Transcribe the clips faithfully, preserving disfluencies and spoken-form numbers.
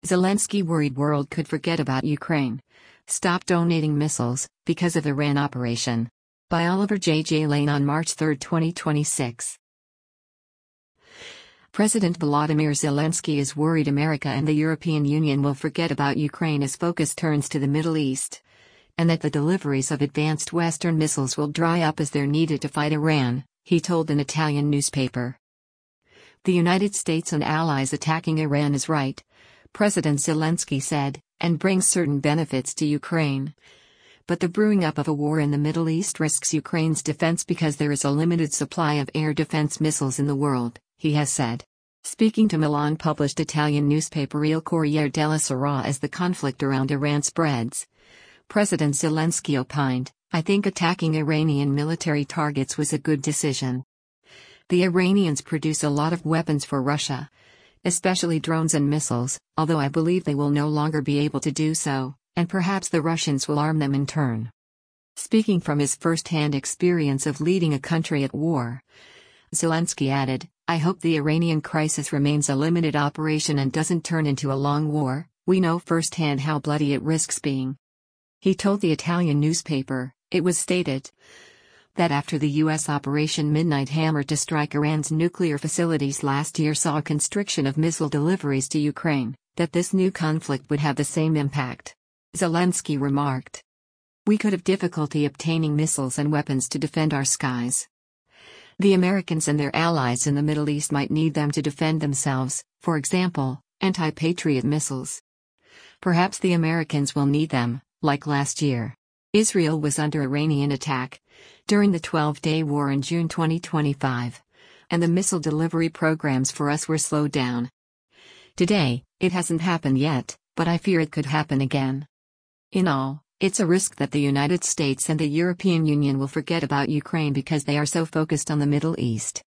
Zelensky worried world could forget about Ukraine. Stop donating missiles, because of Iran operation. By Oliver J. J. Lane on March third, twenty twenty-six. President Volodymyr Zelensky is worried America and the European Union will forget about Ukraine as focus turns to the Middle East, and that the deliveries of advanced Western missiles will dry up as they're needed to fight Iran, he told an Italian newspaper. The United States and allies attacking Iran is right, President Zelensky said, and brings certain benefits to Ukraine. But the brewing up of a war in the Middle East risks Ukraine's defense because there is a limited supply of air defense missiles in the world, he has said. Speaking to Milan-published Italian newspaper Il Corriere della Sera as the conflict around Iran spreads, President Zelensky opined, "I think attacking Iranian military targets was a good decision. The Iranians produce a lot of weapons for Russia, especially drones and missiles, although I believe they will no longer be able to do so, and perhaps the Russians will arm them in turn." Speaking from his first-hand experience of leading a country at war, Zelensky added, "I hope the Iranian crisis remains a limited operation and doesn't turn into a long war. We know firsthand how bloody it risks being." He told the Italian newspaper, it was stated, that after the U S Operation Midnight Hammer to strike Iran's nuclear facilities last year saw a constriction of missile deliveries to Ukraine, that this new conflict would have the same impact. Zelensky remarked, "We could have difficulty obtaining missiles and weapons to defend our skies. The Americans and their allies in the Middle East might need them to defend themselves, for example, anti-Patriot missiles. Perhaps the Americans will need them, like last year. Israel was under Iranian attack during the twelve-day war in June twenty twenty-five, and the missile delivery programs for us were slowed down. Today, it hasn't happened yet, but I fear it could happen again. In all, it's a risk that the United States and the European Union will forget about Ukraine because they are so focused on the Middle East."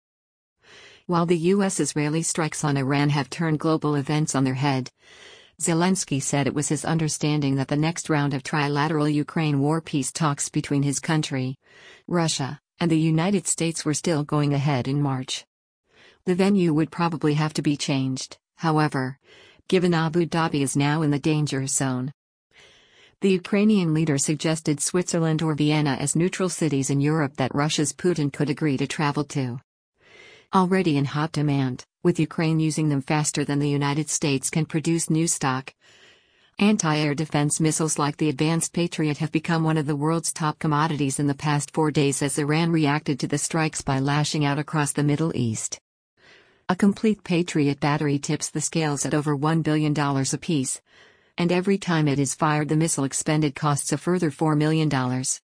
While the U S-Israeli strikes on Iran have turned global events on their head, Zelensky said it was his understanding that the next round of trilateral Ukraine war peace talks between his country, Russia, and the United States were still going ahead in March. The venue would probably have to be changed, however, given Abu Dhabi is now in the danger zone. The Ukrainian leader suggested Switzerland or Vienna as neutral cities in Europe that Russia's Putin could agree to travel to. Already in hot demand, with Ukraine using them faster than the United States can produce new stock. Anti-air defense missiles like the Advanced Patriot have become one of the world's top commodities in the past four days as Iran reacted to the strikes by lashing out across the Middle East. A complete Patriot battery tips the scales at over one billion dollars apiece, and every time it is fired the missile expended costs a further four million dollars.